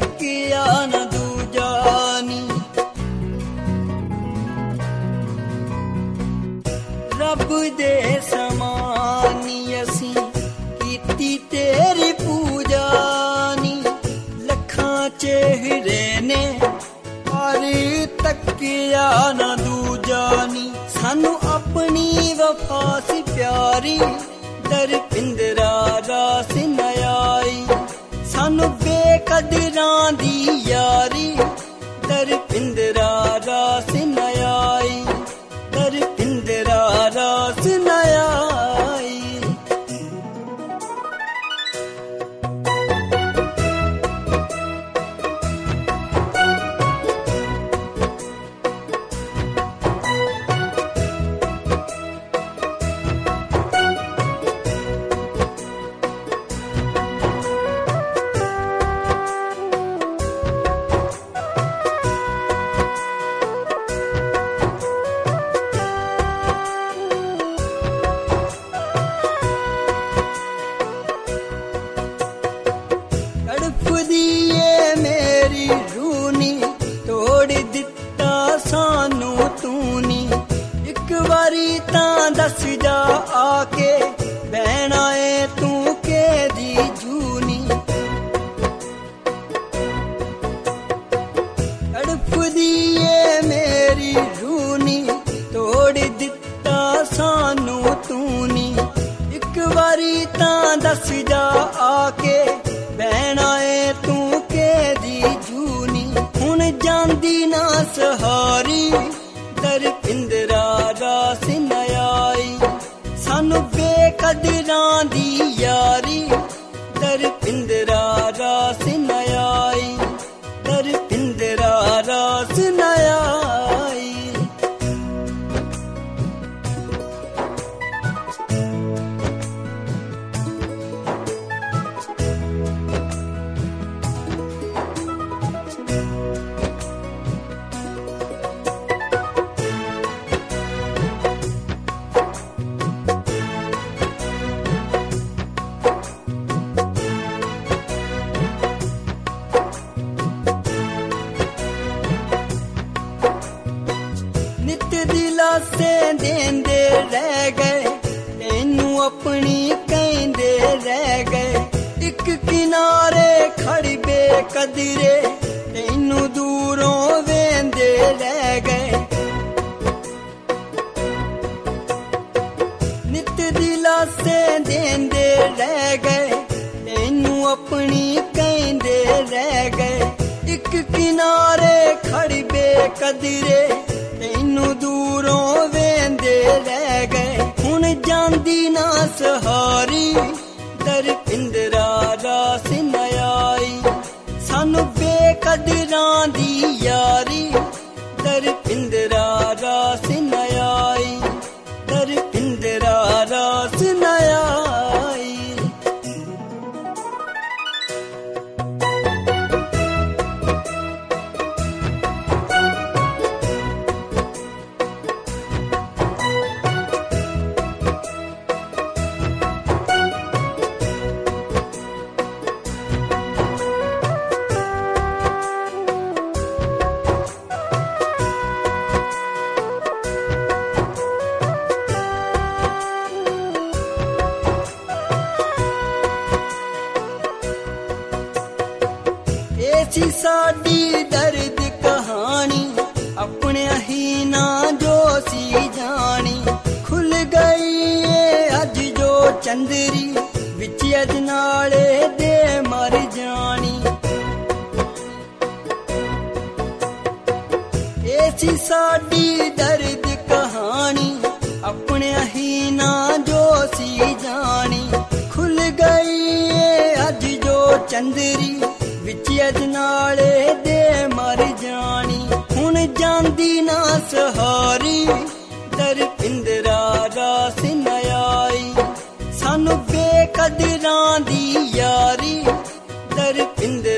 ਤੱਕਿਆ ਨਾ ਦੂਜਾ ਨੀ। ਰੱਬ ਦੇ ਸਮਾਨੀ ਅਸੀਂ ਕੀਤੀ ਤੇਰੀ ਪੂਜਾ ਨੀ। ਲੱਖਾਂ ਚਿਹਰੇ ਨੇ ਪਰ ਤੱਕਿਆ ਨਾ ਦੂਜਾ ਨੀ। ਸਾਨੂੰ ਆਪਣੀ ਵਫਾ ਸੀ ਪਿਆਰੀ, ਦਰ ਪਿੰਦਰਾ ਰਾਸ ਨ ਆਈ। ਸਾਨੂੰ ਬੇਕਦਰਾਂ ਦੀ ਯਾਰੀ, ਦਰ ਪਿੰਦਰਾ ਰਾਸ ਨ ਆਈ। ਦਰ ਪਿੰਦਰਾ ਰਾਸ ਨ ਆਈ। ਤੜਫਦੀ ਏ ਮੇਰੀ ਰੂਹ ਨੀ, ਤੋੜ ਦਿੱਤਾ ਸਾਨੂੰ ਤੂੰ ਨੀ। ਇੱਕ ਵਾਰੀ ਤਾਂ ਦੱਸ ਜਾ ਆ ਕੇ, ਬਹਿਣਾ ਏ ਤੂੰ ਕਿਹਦੀ ਜੂ ਨੀ। ਤੜਫਦੀ ਏ ਮੇਰੀ ਰੂਹ ਨੀ, ਤੋੜ ਦਿੱਤਾ ਸਾਨੂੰ ਤੂੰ ਨੀ। ਇੱਕ ਵਾਰੀ ਤਾਂ ਦੱਸ ਜਾ ਆ ਕੇ, ਬਹਿਣਾ ਏ ਤੂੰ ਕਿਹਦੀ ਜੂ ਨੀ। ਹੁਣ ਜਾਂਦੀ ਨਾ ਸਹਾਰੀ, ਦਰ ਪਿੰਦਰਾ ਰਾਸ ਨ ਆਈ। ਸਾਨੂੰ ਬੇਕਦਰਾਂ ਦੀ ਯਾਰੀ, ਦਰ ਪਿੰਦਰਾ ਰਾਸ ਨ ਆਈ। ਦਰ ਪਿੰਦਰਾ ਰਾਸ ਨ ਆਈ। ਨਿੱਤ ਦਿਲਾਸੇ ਦੇਂਦੇ ਰਹਿ ਗਏ, ਤੈਨੂੰ ਆਪਣੀ ਕਹਿੰਦੇ ਰਹਿ ਗਏ। ਇੱਕ ਕਿਨਾਰੇ ਖੜੀ ਬੇਕਦਰੇ, ਤੈਨੂੰ ਦੂਰੋਂ ਵੇਂਦੇ ਰਹਿ ਗਏ। ਨਿੱਤ ਦਿਲਾਸੇ ਦੇਂਦੇ ਰਹਿ ਗਏ, ਤੈਨੂੰ ਆਪਣੀ ਕਹਿੰਦੇ ਰਹਿ ਗਏ। ਇੱਕ ਕਿਨਾਰੇ ਖੜੀ ਬੇਕਦਰੇ, ਤੈਨੂੰ ਦੂਰੋਂ ਵੇਂਦੇ ਰਹਿ ਗਏ। ਹੁਣ ਜਾਂਦੀ ਨਾ ਸਹਾਰੀ, ਦਰ ਪਿੰਦਰਾ ਰਾਸ ਨ ਆਈ। ਸਾਨੂੰ ਬੇਕਦਰਾਂ ਦੀ ਯਾਰੀ, ਦਰ ਪਿੰਦਰਾ ਰਾਸ ਨ ਆਈ। ਦਰ ਪਿੰਦਰਾ ਰਾਸ ਨ ਆਈ। ਇਹ ਸੀ ਸਾਡੀ ਦਰਦ ਕਹਾਣੀ, ਆਪਣਿਆਂ ਹੀ ਨਾ ਜੋ ਸੀ ਜਾਣੀ। ਖੁੱਲ ਗਈ ਏ ਅੱਜ ਜੋ ਚੰਦਰੀ, ਵਿੱਚ ਅਜਨਾਲੇ ਦੇ ਮਰ ਜਾਣੀ। ਇਹ ਸੀ ਸਾਡੀ ਦਰਦ ਕਹਾਣੀ, ਆਪਣਿਆਂ ਹੀ ਨਾ ਜੋ ਸੀ ਜਾਣੀ। ਖੁੱਲ ਗਈ ਏ ਅੱਜ ਜੋ ਚੰਦਰੀ, ਵਿੱਚ ਅਜਨਾਲੇ ਦੇ ਮਰ ਜਾਣੀ। ਹੁਣ ਜਾਂਦੀ ਨਾ ਸਹਾਰੀ, ਦਰ ਪਿੰਦਰਾ ਰਾਸ ਨ ਆਈ। ਸਾਨੂੰ ਬੇਕਦਰਾਂ ਦੀ ਯਾਰੀ, ਦਰ ਪਿੰਦਰਾ